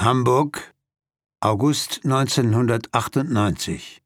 Hamburg, August 1998.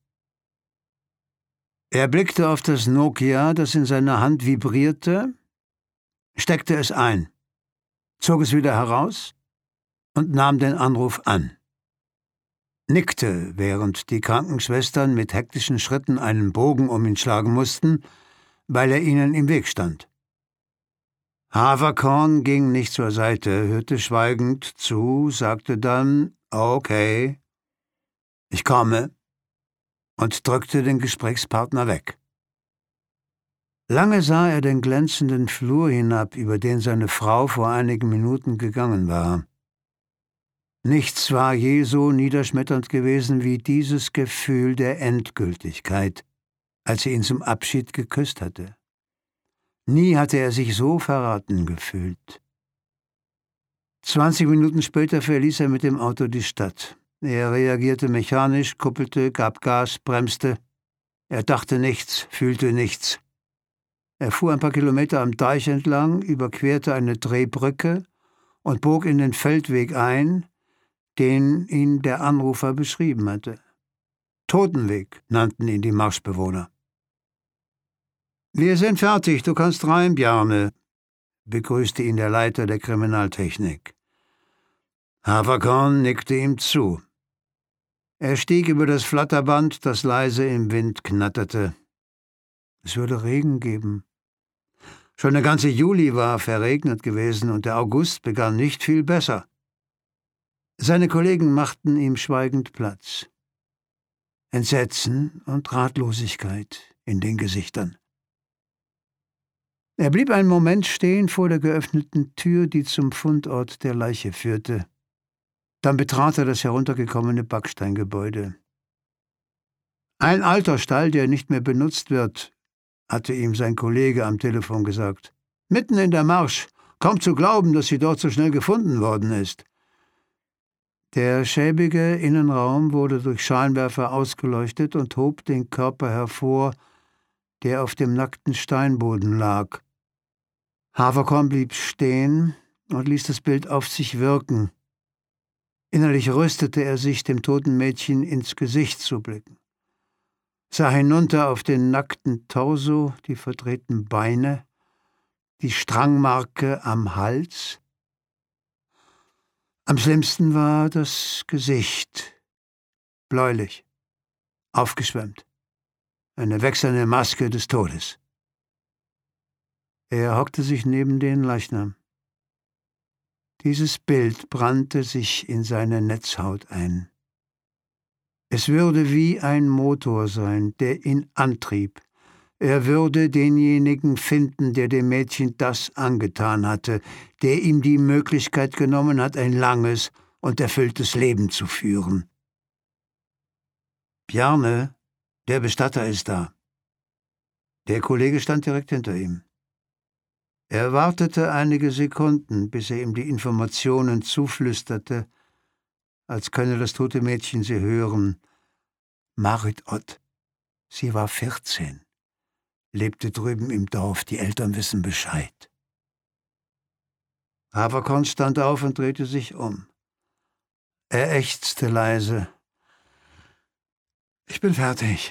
Er blickte auf das Nokia, das in seiner Hand vibrierte, steckte es ein, zog es wieder heraus und nahm den Anruf an. Nickte, während die Krankenschwestern mit hektischen Schritten einen Bogen um ihn schlagen mussten, weil er ihnen im Weg stand. Haverkorn ging nicht zur Seite, hörte schweigend zu, sagte dann »Okay, ich komme« und drückte den Gesprächspartner weg. Lange sah er den glänzenden Flur hinab, über den seine Frau vor einigen Minuten gegangen war. Nichts war je so niederschmetternd gewesen wie dieses Gefühl der Endgültigkeit, als sie ihn zum Abschied geküsst hatte. Nie hatte er sich so verraten gefühlt. 20 Minuten später verließ er mit dem Auto die Stadt. Er reagierte mechanisch, kuppelte, gab Gas, bremste. Er dachte nichts, fühlte nichts. Er fuhr ein paar Kilometer am Deich entlang, überquerte eine Drehbrücke und bog in den Feldweg ein, den ihn der Anrufer beschrieben hatte. Totenweg nannten ihn die Marschbewohner. »Wir sind fertig, du kannst rein, Bjarne«, begrüßte ihn der Leiter der Kriminaltechnik. Haverkorn nickte ihm zu. Er stieg über das Flatterband, das leise im Wind knatterte. Es würde Regen geben. Schon der ganze Juli war verregnet gewesen und der August begann nicht viel besser. Seine Kollegen machten ihm schweigend Platz. Entsetzen und Ratlosigkeit in den Gesichtern. Er blieb einen Moment stehen vor der geöffneten Tür, die zum Fundort der Leiche führte. Dann betrat er das heruntergekommene Backsteingebäude. »Ein alter Stall, der nicht mehr benutzt wird«, hatte ihm sein Kollege am Telefon gesagt. »Mitten in der Marsch. Kaum zu glauben, dass sie dort so schnell gefunden worden ist.« Der schäbige Innenraum wurde durch Scheinwerfer ausgeleuchtet und hob den Körper hervor, der auf dem nackten Steinboden lag. Haverkorn blieb stehen und ließ das Bild auf sich wirken. Innerlich rüstete er sich, dem toten Mädchen ins Gesicht zu blicken, sah hinunter auf den nackten Torso, die verdrehten Beine, die Strangmarke am Hals. Am schlimmsten war das Gesicht, bläulich, aufgeschwemmt, eine wechselnde Maske des Todes. Er hockte sich neben den Leichnam. Dieses Bild brannte sich in seine Netzhaut ein. Es würde wie ein Motor sein, der ihn antrieb. Er würde denjenigen finden, der dem Mädchen das angetan hatte, der ihm die Möglichkeit genommen hat, ein langes und erfülltes Leben zu führen. »Bjarne, der Bestatter ist da.« Der Kollege stand direkt hinter ihm. Er wartete einige Sekunden, bis er ihm die Informationen zuflüsterte, als könne das tote Mädchen sie hören. Marit Ott, sie war 14, lebte drüben im Dorf, die Eltern wissen Bescheid. Haverkorn stand auf und drehte sich um. Er ächzte leise. »Ich bin fertig.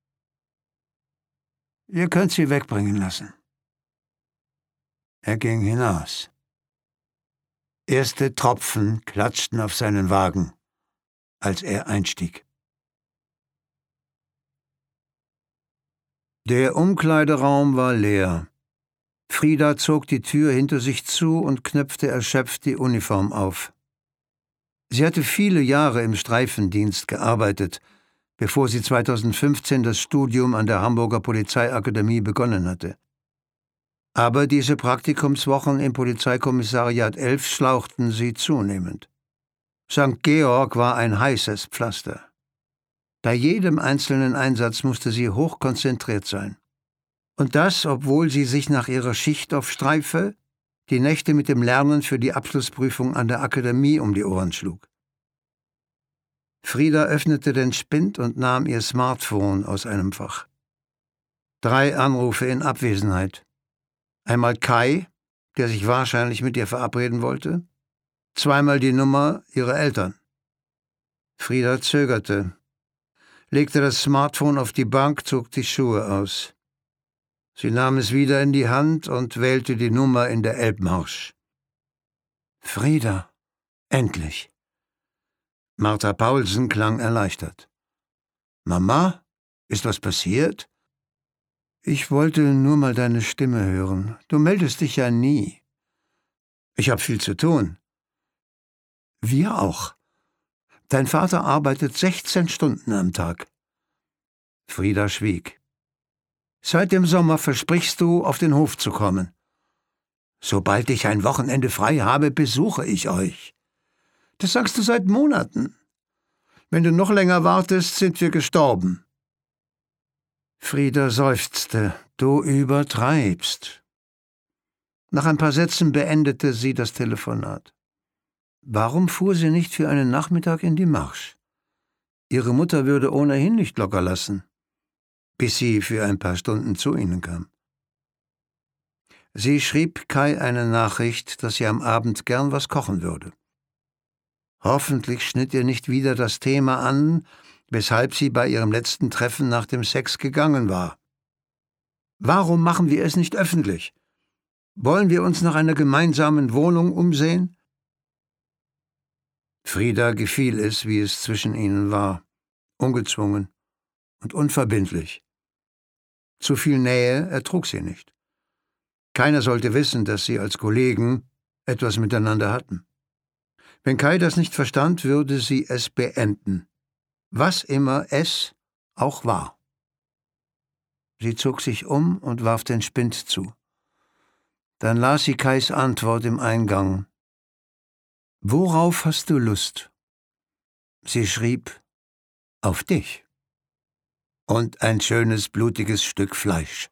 Ihr könnt sie wegbringen lassen.« Er ging hinaus. Erste Tropfen klatschten auf seinen Wagen, als er einstieg. Der Umkleideraum war leer. Frieda zog die Tür hinter sich zu und knöpfte erschöpft die Uniform auf. Sie hatte viele Jahre im Streifendienst gearbeitet, bevor sie 2015 das Studium an der Hamburger Polizeiakademie begonnen hatte. Aber diese Praktikumswochen im Polizeikommissariat 11 schlauchten sie zunehmend. St. Georg war ein heißes Pflaster. Bei jedem einzelnen Einsatz musste sie hochkonzentriert sein. Und das, obwohl sie sich nach ihrer Schicht auf Streife die Nächte mit dem Lernen für die Abschlussprüfung an der Akademie um die Ohren schlug. Frieda öffnete den Spind und nahm ihr Smartphone aus einem Fach. 3 Anrufe in Abwesenheit. Einmal Kai, der sich wahrscheinlich mit ihr verabreden wollte. Zweimal die Nummer Ihrer Eltern. Frieda zögerte, legte das Smartphone auf die Bank, zog die Schuhe aus. Sie nahm es wieder in die Hand und wählte die Nummer in der Elbmarsch. Frieda, endlich. Martha Paulsen klang erleichtert. »Mama, ist was passiert?« »Ich wollte nur mal deine Stimme hören. Du meldest dich ja nie.« »Ich habe viel zu tun.« »Wir auch. Dein Vater arbeitet 16 Stunden am Tag.« Frieda schwieg. »Seit dem Sommer versprichst du, auf den Hof zu kommen.« »Sobald ich ein Wochenende frei habe, besuche ich euch.« »Das sagst du seit Monaten. Wenn du noch länger wartest, sind wir gestorben.« Frieda seufzte. »Du übertreibst.« Nach ein paar Sätzen beendete sie das Telefonat. Warum fuhr sie nicht für einen Nachmittag in die Marsch? Ihre Mutter würde ohnehin nicht locker lassen, bis sie für ein paar Stunden zu ihnen kam. Sie schrieb Kai eine Nachricht, dass sie am Abend gern was kochen würde. Hoffentlich schnitt ihr nicht wieder das Thema an, weshalb sie bei ihrem letzten Treffen nach dem Sex gegangen war. Warum machen wir es nicht öffentlich? Wollen wir uns nach einer gemeinsamen Wohnung umsehen? Frieda gefiel es, wie es zwischen ihnen war, ungezwungen und unverbindlich. Zu viel Nähe ertrug sie nicht. Keiner sollte wissen, dass sie als Kollegen etwas miteinander hatten. Wenn Kai das nicht verstand, würde sie es beenden, was immer es auch war. Sie zog sich um und warf den Spind zu. Dann las sie Kais Antwort im Eingang. »Worauf hast du Lust?« Sie schrieb, »Auf dich. Und ein schönes, blutiges Stück Fleisch.«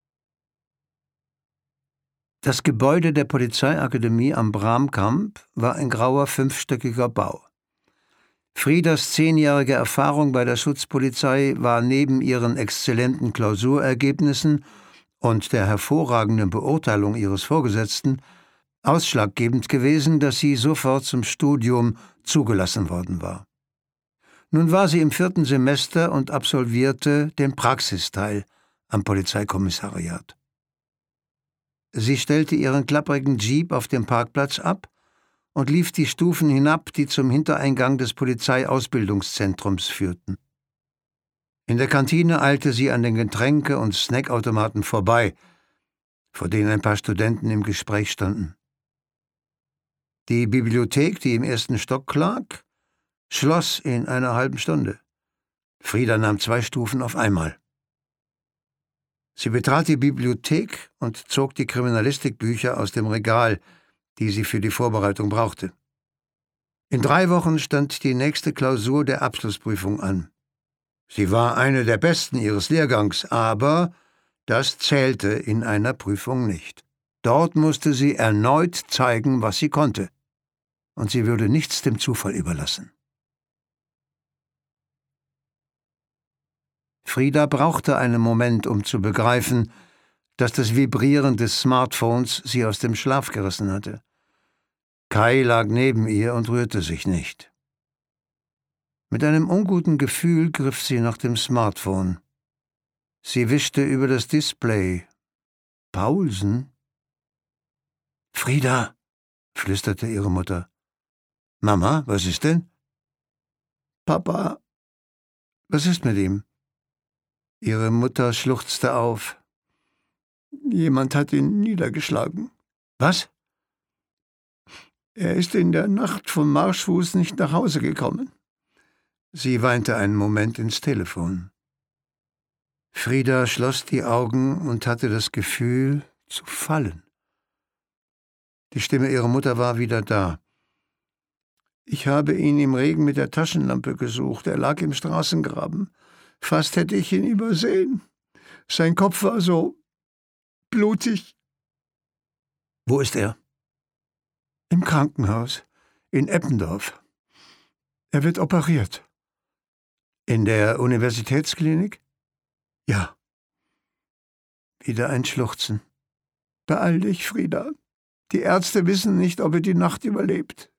Das Gebäude der Polizeiakademie am Bramkamp war ein grauer, 5-stöckiger Bau. Friedas 10-jährige Erfahrung bei der Schutzpolizei war neben ihren exzellenten Klausurergebnissen und der hervorragenden Beurteilung ihres Vorgesetzten ausschlaggebend gewesen, dass sie sofort zum Studium zugelassen worden war. Nun war sie im 4. Semester und absolvierte den Praxisteil am Polizeikommissariat. Sie stellte ihren klapprigen Jeep auf dem Parkplatz ab und lief die Stufen hinab, die zum Hintereingang des Polizeiausbildungszentrums führten. In der Kantine eilte sie an den Getränke- und Snackautomaten vorbei, vor denen ein paar Studenten im Gespräch standen. Die Bibliothek, die im 1. Stock lag, schloss in einer halben Stunde. Frieda nahm 2 Stufen auf einmal. Sie betrat die Bibliothek und zog die Kriminalistikbücher aus dem Regal, die sie für die Vorbereitung brauchte. In 3 Wochen stand die nächste Klausur der Abschlussprüfung an. Sie war eine der besten ihres Lehrgangs, aber das zählte in einer Prüfung nicht. Dort musste sie erneut zeigen, was sie konnte, und sie würde nichts dem Zufall überlassen. Frieda brauchte einen Moment, um zu begreifen, dass das Vibrieren des Smartphones sie aus dem Schlaf gerissen hatte. Kai lag neben ihr und rührte sich nicht. Mit einem unguten Gefühl griff sie nach dem Smartphone. Sie wischte über das Display. Paulsen? »Frieda«, flüsterte ihre Mutter. »Mama, was ist denn?« »Papa, was ist mit ihm?« Ihre Mutter schluchzte auf. »Jemand hat ihn niedergeschlagen.« »Was?« »Er ist in der Nacht vom Marschfuß nicht nach Hause gekommen.« Sie weinte einen Moment ins Telefon. Frieda schloss die Augen und hatte das Gefühl, zu fallen. Die Stimme ihrer Mutter war wieder da. »Ich habe ihn im Regen mit der Taschenlampe gesucht. Er lag im Straßengraben. Fast hätte ich ihn übersehen. Sein Kopf war so blutig.« »Wo ist er?« »Im Krankenhaus, in Eppendorf. Er wird operiert.« »In der Universitätsklinik?« »Ja.« Wieder ein Schluchzen. »Beeil dich, Frieda. Die Ärzte wissen nicht, ob er die Nacht überlebt.«